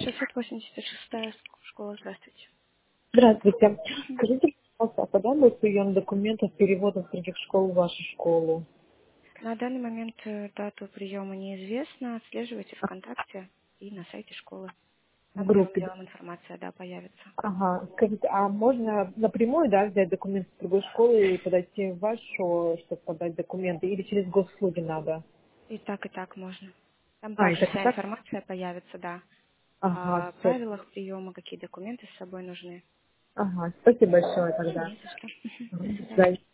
686 школа, здравствуйте. Здравствуйте. Мгм. Скажите, пожалуйста, а когда будет прием документов переводов с других школ в вашу школу? На данный момент дату приема неизвестна. Отслеживайте ВКонтакте и на сайте школы. В Там первым группе? Да? делом информация, появится. Ага. Скажите, а можно напрямую, да, взять документы с другой школы и подойти в вашу, чтобы подать документы, или через госуслуги надо? И так можно. Там А, и также так, и вся так? информация появится, да. Ага, О все. правилах приема, какие документы с собой нужны. Ага, спасибо большое тогда. Не за что. До Мгм. До свидания. свидания.